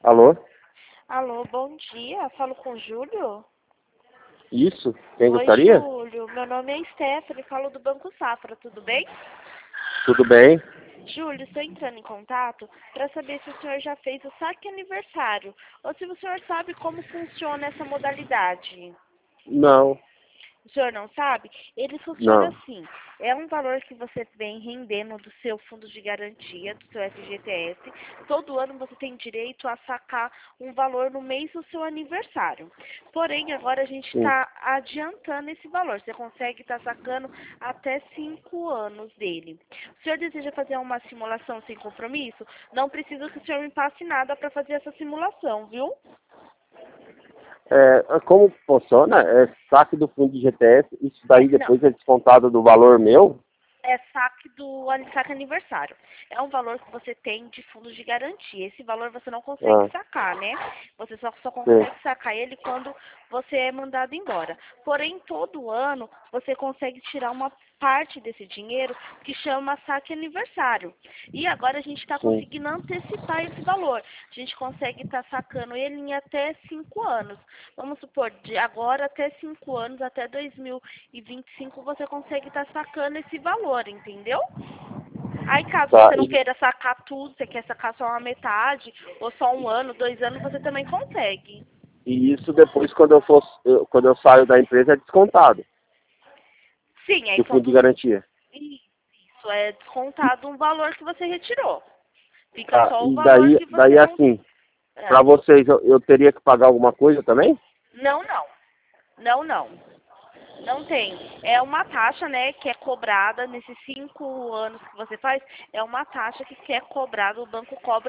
Alô? Alô, bom dia. Falo com o Júlio? Isso? Quem Oi, gostaria? Júlio. Meu nome é Stephanie, falo do Banco Safra, tudo bem? Tudo bem? Júlio, estou entrando em contato para saber se o senhor já fez o saque aniversário ou se o senhor sabe como funciona essa modalidade. Não, O senhor não sabe? Ele funciona não. assim. É um valor que você vem rendendo do seu fundo de garantia, do seu FGTS. Todo ano você tem direito a sacar um valor no mês do seu aniversário. Porém, agora a gente Sim. está adiantando esse valor. Você consegue estar sacando até 5 anos dele. O senhor deseja fazer uma simulação sem compromisso? Não precisa que o senhor me passe nada para fazer essa simulação, viu? Como funciona? É saque do fundo de GTS, isso daí Não. depois é descontado do valor meu? É saque aniversário. É um valor que você tem de fundo de garantia. Esse valor você não consegue Ah, sacar, né? Você só sim, consegue sacar ele quando você é mandado embora. Porém, todo ano você consegue tirar uma parte desse dinheiro que chama saque aniversário. E agora a gente está sim. conseguindo antecipar esse valor. A gente consegue estar sacando ele em até 5 anos. Vamos supor, de agora até 5 anos, até 2025, você consegue estar sacando esse valor, entendeu? Aí, caso Tá, você não queira sacar tudo, você quer sacar só uma metade, ou só 1 ano, 2 anos, você também consegue. e isso depois quando eu saio da empresa é descontado Sim, aí do são fundo de dos... garantia. Isso é descontado um valor que você retirou. Fica Tá, só o e valor que daí você não... assim, Ah, para vocês eu teria que pagar alguma coisa também? não, não. Não, não. Não tem. É uma taxa, né, que é cobrada nesses 5 anos que você faz, é uma taxa que é cobrada, o banco cobra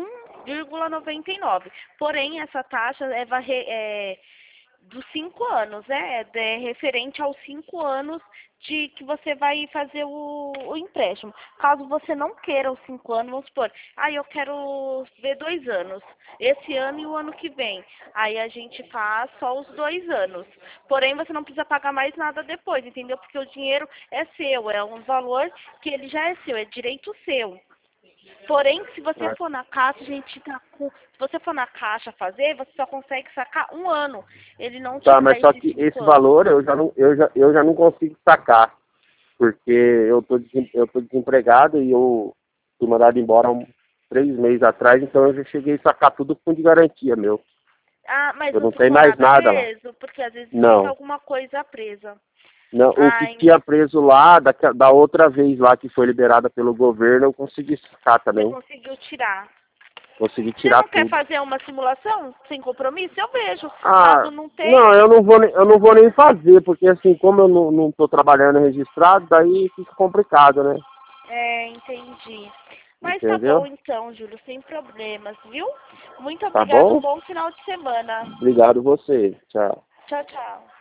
1,99. Porém, essa taxa é dos 5 anos, né? É referente aos 5 anos de que você vai fazer o empréstimo. Caso você não queira os 5 anos, vamos supor, eu quero ver 2 anos, esse ano e o ano que vem. Aí a gente faz só os 2 anos. Porém, você não precisa pagar mais nada depois, entendeu? Porque o dinheiro é seu, é um valor que ele já é seu, é direito seu. Porém, se você Ah, for na caixa, a gente tá com. Se você for na caixa fazer, você só consegue sacar 1 ano. Ele não te tá, dá mas só esses que 5 esse anos. valor eu já não consigo sacar. Porque eu tô desempregado e eu fui mandado embora há 3 meses atrás, então eu já cheguei a sacar tudo com de garantia, meu. Ah, mas Eu não não ficou tenho mais nada nada lá. preso? Porque às vezes fica Não. alguma coisa presa. Não, o que Ai, tinha preso lá, da outra vez lá que foi liberada pelo governo, eu consegui sacar você também. conseguiu tirar. Consegui Você tirar não quer tudo. fazer uma simulação sem compromisso? Eu vejo. Caso Ah, não não, tenha, eu não vou nem fazer, porque assim, como eu não tô trabalhando registrado, daí fica complicado, né? entendi. Mas tá bom Entendeu? então, Júlio, sem problemas, viu? Muito Tá obrigada, um bom? bom final de semana. Obrigado você. Tchau. Tchau, tchau.